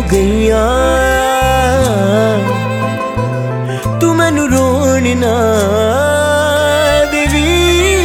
गईयां, तू मैनू रोण ना देवी।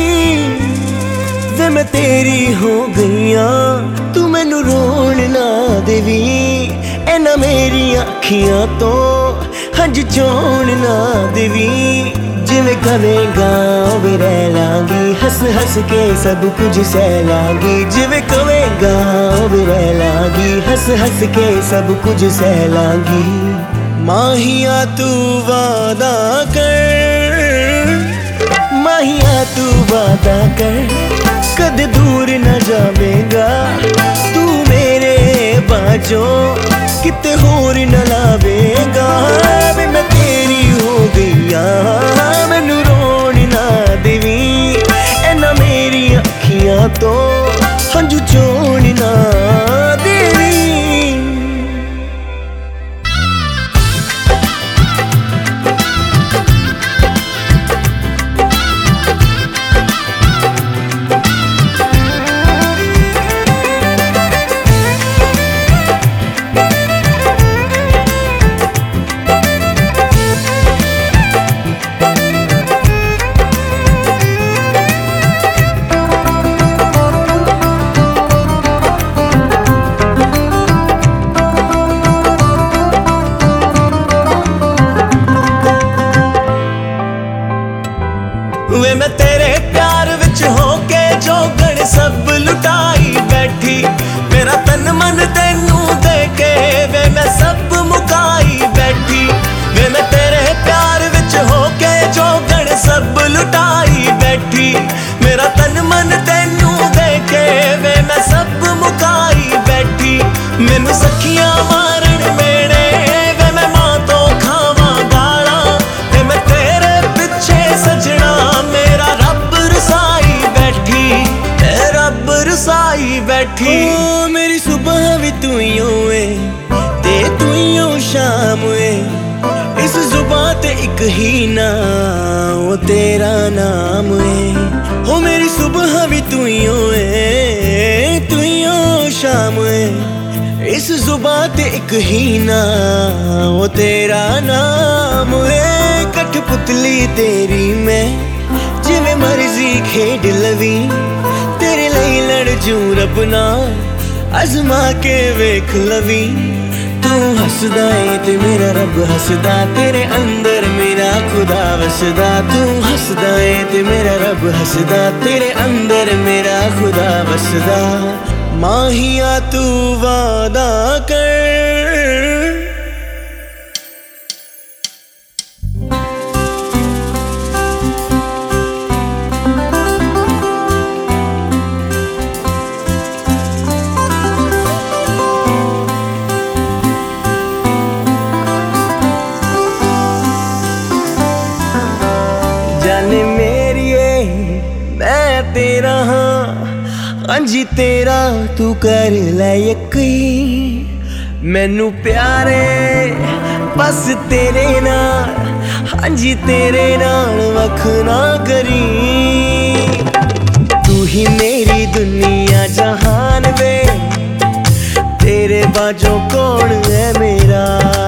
वे मैं तेरी हो गईयां, तू मैनू रोण ना देवी। इन्हां मेरी अखियां तो हंज चोण ना देवी। जिवें कवेगा उवें रह लांगी, हस हस के सब कुछ सह लांगी। जिवें कवेगा उवें रह लांगी, हस हस के सब कुछ सह लांगी। माहिया तू वादा कर, माहिया तू वादा कर, कद दूर न जावेगा तू मेरे बाजों, किते होर न लावेगा। वे मैं तेरी हो गईयां, मैनू रोण ना देवी। इन्हां मेरी अखियां तो हंजू चोण ना देवी। वे मैं तेरे प्यार विच होके जोगण सब लुटाई बैठी। मेरा तन मन तेनू देके वे मैं सब मुकाई बैठी। वे मैं तेरे प्यार विच होके जोगण सब लुटाई बैठी। मेरा तन मन तेनू देके वे मैं सब मुकाई बैठी। मैनू सखियां मारन मेरे वे मैं मां तो खावां गालां। वे मैं तेरे पिछे सजना मेरा रब रसाई बैठी, रब रसाई बैठी। ओ मेरी सुबह भी तू ही होए ते तू ही हो शाम है। इस जुबां ते एक ही ना वो तेरा नाम है। हो मेरी सुबह भी तू ही होए तू ही हो शाम है। इस जुबां ते एक ही ना वो तेरा नाम है। कठपुतली तेरी मैं जिवें मर्जी खेड लवी। तेरे लई लड़ जूं रब नाल अजमा के वेख लवी। तू हसदा है ते मेरा रब हसदा, तेरे अंदर मेरा खुदा वसदा। तू हसदा है ते मेरा रब हसदा, तेरे अंदर मेरा खुदा वसदा। माहिया तू वादा कर, जाने मेरिए मैं तेरा हाँ, अंजी तेरा तू कर ले यकीन। मैनू प्यारे बस तेरे नाल, अंजी तेरे नाल वख ना करी। तू ही मेरी दुनिया जहान वे, तेरे बाजों कौन है मेरा।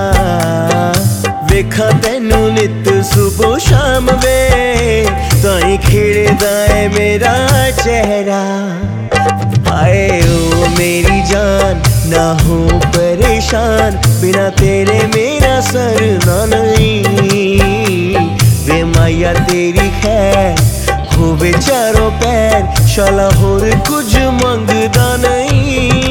वेखा तेनू नित सुबह शाम वे, ताई खिड़दा है मेरा चेहरा। आए ओ मेरी जान ना हो परेशान, बिना तेरे मेरा सरना नहीं। वे माया तेरी खैर होवे चारों पैर, शाला होर कुछ मंगदा नहीं।